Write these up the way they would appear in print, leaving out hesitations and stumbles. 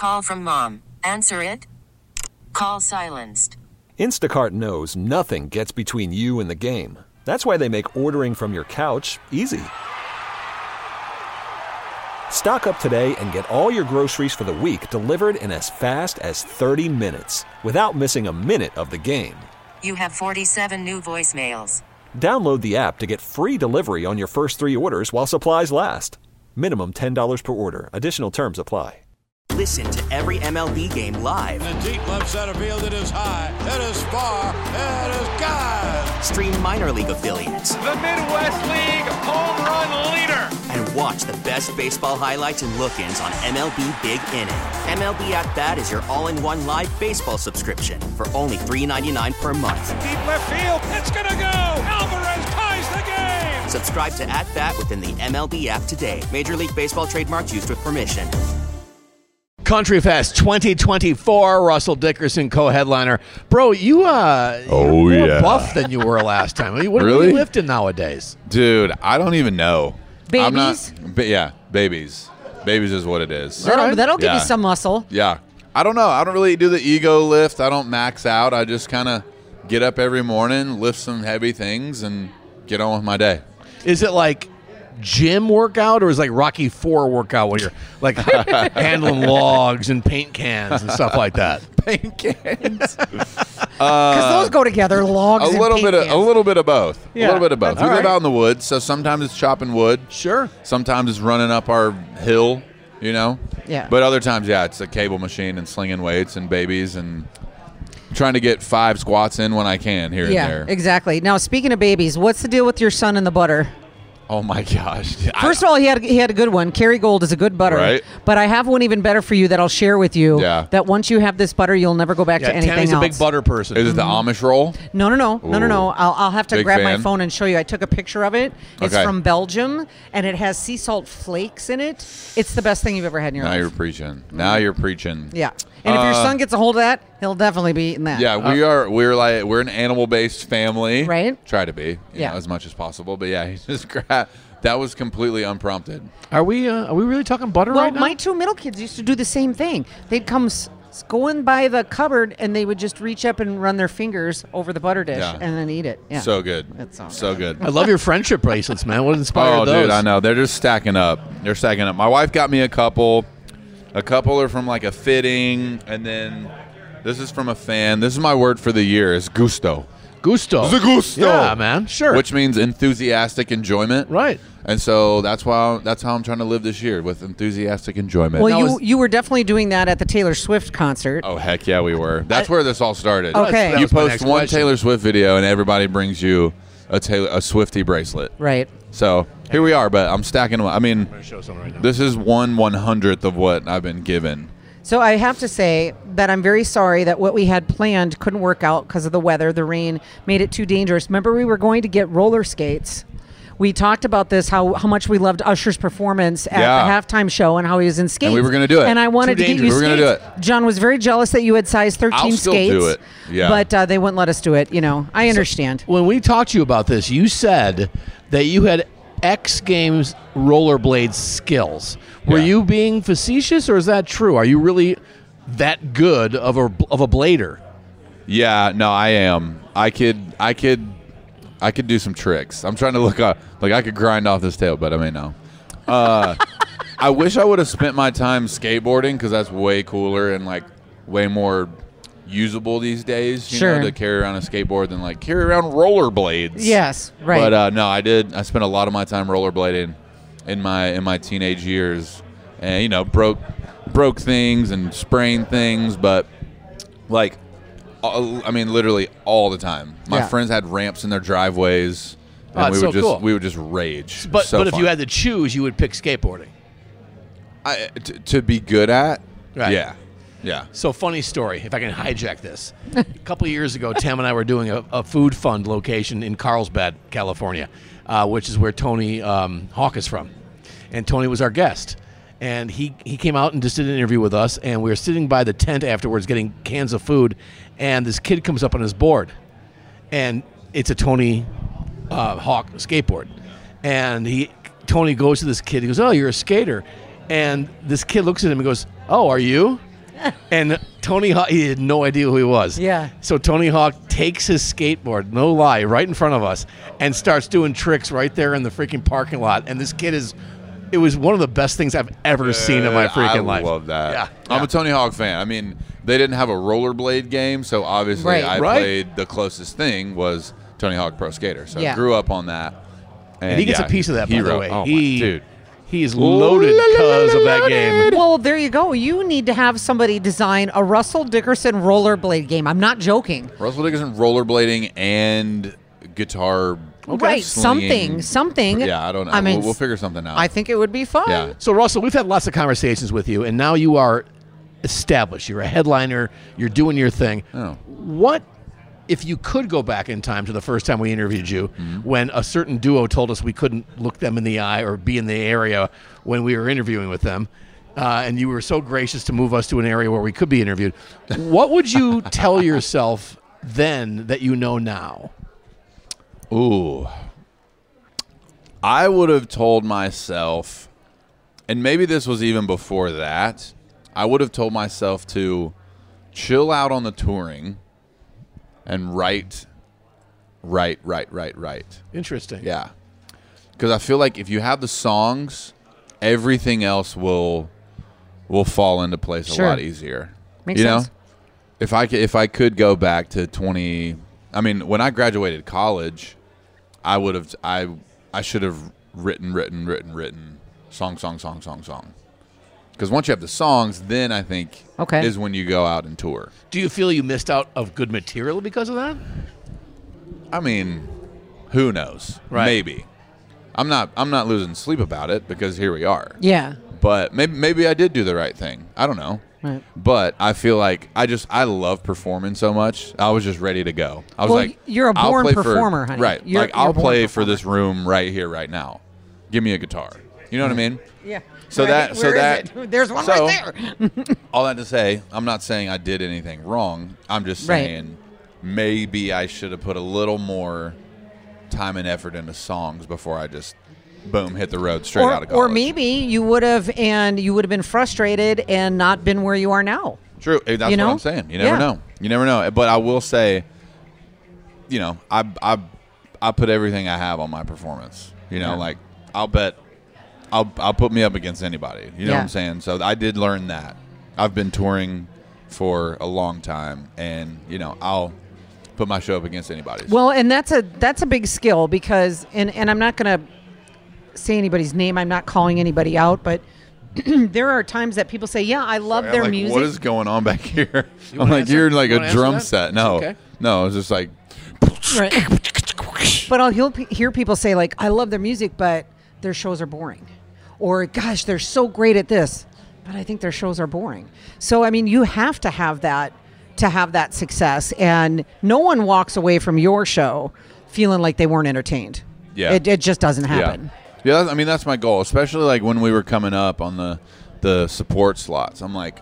call from mom. Answer it. Call silenced. Instacart knows nothing gets between you and the game. That's why they make ordering from your couch easy. Stock up today and get all your groceries for the week delivered in as fast as 30 minutes without missing a minute of the game. You have 47 new voicemails. Download the app to get free delivery on your first 3 orders while supplies last. Minimum $10 per order. Additional terms apply. Listen to every MLB game live. In the deep left center field, it is high, it is far, it is gone. Stream minor league affiliates. The Midwest League home run leader. And watch the best baseball highlights and look-ins on MLB Big Inning. MLB At Bat is your all-in-one live baseball subscription for only $3.99 per month. Deep left field, it's gonna go. Alvarez ties the game. Subscribe to At Bat within the MLB app today. Major League Baseball trademarks used with permission. Country Fest 2024, Russell Dickerson, co-headliner. Bro, you're more buff than you were last time. What are you lifting nowadays? Dude, I don't even know. Babies? Babies. Babies is what it is. That'll give you some muscle. Yeah. I don't know. I don't really do the ego lift. I don't max out. I just kind of get up every morning, lift some heavy things, and get on with my day. Is it like gym workout, or is it like Rocky IV workout where you're like handling logs and paint cans and stuff like that? Paint cans. Because those go together, logs and paint cans. A little bit of both. Yeah. A little bit of both. We live right. out in the woods, so sometimes it's chopping wood. Sure. Sometimes it's running up our hill, you know? Yeah. But other times, yeah, it's a cable machine and slinging weights and babies and trying to get 5 squats in when I can here and there. Yeah, exactly. Now, speaking of babies, what's the deal with your son and the butter? Oh, my gosh. First of all, he had a good one. Kerrygold is a good butter. Right. But I have one even better for you that I'll share with you. Yeah. That once you have this butter, you'll never go back to anything Tammy's else. a big butter person. Is it the Amish roll? No. I'll have to Big grab my fan. phone and show you. I took a picture of it. It's Okay. from Belgium, and it has sea salt flakes in it. It's the best thing you've ever had in your Now life. you're preaching. Now you're preaching. Yeah. And if your son gets a hold of that, he'll definitely be eating that. Yeah, we're an animal-based family. Right. Try to be, you know, as much as possible. But yeah, he just grabbed. That was completely unprompted. Are we really talking butter Well, right now? my 2 middle kids used to do the same thing. They'd come going by the cupboard, and they would just reach up and run their fingers over the butter dish and then eat it. Yeah. So good. It's so good. I love your friendship bracelets, man. What inspired those? Oh, dude, I know. They're just stacking up. They're stacking up. My wife got me a couple. A couple are from like a fitting, and then this is from a fan. This is my word for the year. It's gusto. Gusto. The gusto. Yeah, man. Sure. Which means enthusiastic enjoyment. Right. And so that's how I'm trying to live this year, with enthusiastic enjoyment. Well, you were definitely doing that at the Taylor Swift concert. Oh, heck yeah, we were. That's where this all started. Okay. You post one Taylor Swift video, and everybody brings you a Swiftie bracelet. Right. So here we are, but I'm stacking them. I mean, I'm going to show something right now. this is 1/100th of what I've been given. So I have to say that I'm very sorry that what we had planned couldn't work out because of the weather. The rain made it too dangerous. Remember, we were going to get roller skates. We talked about this, how much we loved Usher's performance at the halftime show and how he was in skates. And we were going to do it. And I wanted to get you We were skates. going to do it. John was very jealous that you had size 13 I'll still skates. do it. Yeah. But they wouldn't let us do it. You know, I understand. When we talked to you about this, you said that you had X Games rollerblade skills. Were you being facetious, or is that true? Are you really that good of a blader? Yeah, no, I am. I could do some tricks. I'm trying to look up, like I could grind off this tail, but I mean, no. I wish I would have spent my time skateboarding, because that's way cooler and like way more usable these days. You know, to carry around a skateboard than like carry around rollerblades. Yes, right. But no, I did. I spent a lot of my time rollerblading in my teenage years, and you know, broke things and sprained things, but like, I mean, literally all the time. My friends had ramps in their driveways, and we would just rage. But if you had to choose, you would pick skateboarding. To be good at, right. Yeah. So funny story, if I can hijack this. A couple of years ago, Tam and I were doing a food fund location in Carlsbad, California, which is where Tony Hawk is from. And Tony was our guest. And he came out and just did an interview with us, and we were sitting by the tent afterwards getting cans of food, and this kid comes up on his board. And it's a Tony Hawk skateboard. And Tony goes to this kid, he goes, "Oh, you're a skater." And this kid looks at him and goes, "Oh, are you?" And Tony Hawk, he had no idea who he was. Yeah. So Tony Hawk takes his skateboard, no lie, right in front of us, and starts doing tricks right there in the freaking parking lot. And this kid it was one of the best things I've ever seen in my freaking life. I love that. Yeah. I'm a Tony Hawk fan. I mean, they didn't have a rollerblade game, so obviously Right. I Right. played the closest thing was Tony Hawk Pro Skater. So Yeah. I grew up on that. And he gets a piece of that, by hero. the way. Oh, Dude. He is loaded because of that game. Well, there you go. You need to have somebody design a Russell Dickerson rollerblade game. I'm not joking. Russell Dickerson rollerblading and guitar. Right, slinging. something. Yeah, I don't know. I mean, we'll figure something out. I think it would be fun. Yeah. So, Russell, we've had lots of conversations with you, and now you are established. You're a headliner. You're doing your thing. Oh. What, if you could go back in time to the first time we interviewed you, when a certain duo told us we couldn't look them in the eye or be in the area when we were interviewing with them, and you were so gracious to move us to an area where we could be interviewed, what would you tell yourself then that you know now? Ooh. I would have told myself, and maybe this was even before that, I would have told myself to chill out on the touring and write. Interesting. Yeah. Because I feel like if you have the songs, everything else will fall into place Sure. a lot easier. Makes you sense. know? If I could go back to when I graduated college, I should have written song. Because once you have the songs, then I think Okay. is when you go out and tour. Do you feel you missed out of good material because of that? I mean, who knows? Right. Maybe. I'm not losing sleep about it because here we are. Yeah. But maybe I did do the right thing. I don't know. Right. But I feel like I love performing so much. I was just ready to go. I was Well, like, you're a I'll born play performer, honey. Right. You're I'll born play for performer. this room right here, right now. Give me a guitar. You know what I mean? Yeah. So Where is it? There's one so, right there. all that to say, I'm not saying I did anything wrong. I'm just Right. saying maybe I should have put a little more time and effort into songs before I just boom hit the road straight out of college. Or maybe you would have been frustrated and not been where you are now. True. That's You know? what I'm saying. You never Yeah. know. You never know. But I will say, I put everything I have on my performance. Like I'll bet I'll put me up against anybody. You know what I'm saying? So I did learn that. I've been touring for a long time, and I'll put my show up against anybody's. Well, and that's a big skill because and I'm not going to say anybody's name. I'm not calling anybody out, but there are times that people say, "Yeah, I love I'm their like, music." what is going on back here? I'm wanna like, answer? you're like You a wanna answer drum that? set. No, Okay. no, it's just like. Right. But I'll hear people say like, "I love their music, but their shows are boring," or "Gosh, they're so great at this, but I think their shows are boring." So I mean, you have to have that to have that success, and no one walks away from your show feeling like they weren't entertained. Yeah. It just doesn't happen. Yeah, I mean that's my goal, especially like when we were coming up on the support slots. I'm like,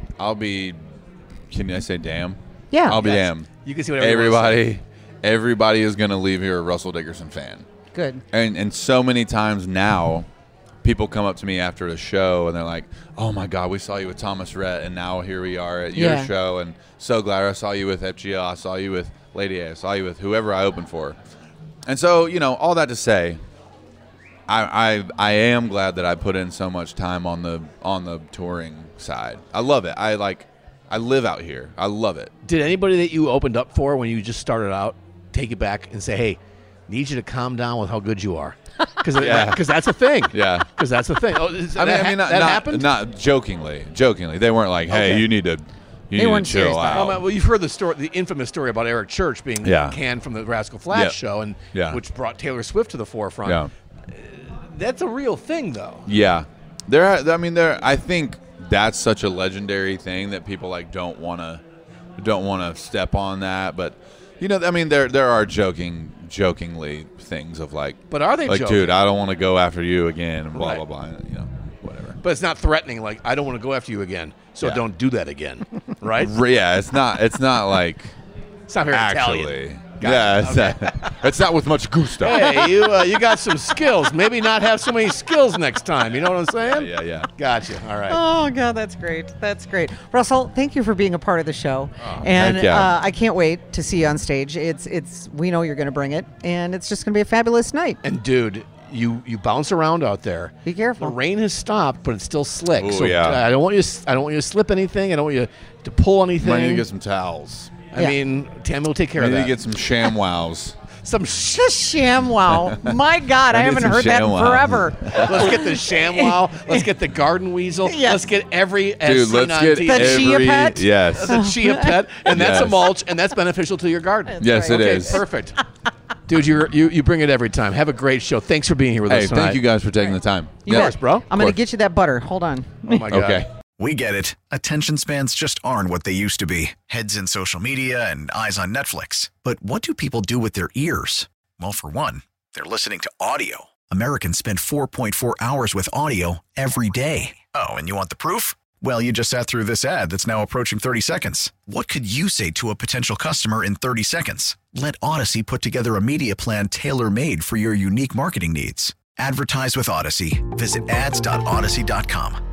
can I say damn? Yeah. I'll be Yes. damn. You can see whatever you wanna say. Everybody is going to leave here a Russell Dickerson fan. Good. And so many times now, people come up to me after the show and they're like, "Oh my God, we saw you with Thomas Rhett, and now here we are at your Yeah. show, and so glad I saw you with FGL, I saw you with Lady A, I saw you with whoever I opened for." And so, all that to say, I am glad that I put in so much time on the touring side. I love it. I live out here. I love it. Did anybody that you opened up for when you just started out take it back and say, "Hey, need you to calm down with how good you are"? Because that's a thing. Yeah. Because that's a thing. Oh, I mean, that happened. Not jokingly. They weren't like, "Hey, Okay. you need to weren't chill serious about it. out." Well, you've heard the infamous story about Eric Church being Yeah. canned from the Rascal Flatts Yeah. show, and Yeah. which brought Taylor Swift to the forefront. Yeah. That's a real thing, though. Yeah. I think that's such a legendary thing that people like don't want to step on that, but there are jokingly things of like, But are they like, joking? dude, I don't want to go after you again, and blah Right. blah blah, whatever. But it's not threatening. Like, I don't want to go after you again, so Yeah. don't do that again. Right? Yeah, it's not like It's not very actually. Italian. Yeah, it's not with much gusto. Hey, you got some skills. Maybe not have so many skills next time. You know what I'm saying? Yeah. Gotcha. All right. Oh, God, that's great. That's great. Russell, thank you for being a part of the show. And Thank you. I can't wait to see you on stage. We know you're going to bring it, and it's just going to be a fabulous night. And dude, you bounce around out there. Be careful. The rain has stopped, but it's still slick. Ooh, so yeah. I don't want you to slip anything. I don't want you to pull anything. I need to get some towels. I mean, Tammy will take care I of need that. to get some ShamWows. some ShamWow. My God, I I need haven't some heard that in ShamWow. forever. Let's get the ShamWow. Let's get the garden weasel. Yes. Let's get every Dude, let's get The every chia pet? Yes. the chia pet, and that's a Yes. mulch, and that's beneficial to your garden. Yes, right. it Okay, is. perfect. Dude, you bring it every time. Have a great show. Thanks for being here with Hey, us tonight. thank you guys for taking the time. You Of bet. course, bro. I'm going to course. get you that butter. Hold on. Oh my God. Okay. We get it. Attention spans just aren't what they used to be. Heads in social media and eyes on Netflix. But what do people do with their ears? Well, for one, they're listening to audio. Americans spend 4.4 hours with audio every day. Oh, and you want the proof? Well, you just sat through this ad that's now approaching 30 seconds. What could you say to a potential customer in 30 seconds? Let Odyssey put together a media plan tailor-made for your unique marketing needs. Advertise with Odyssey. Visit ads.odyssey.com.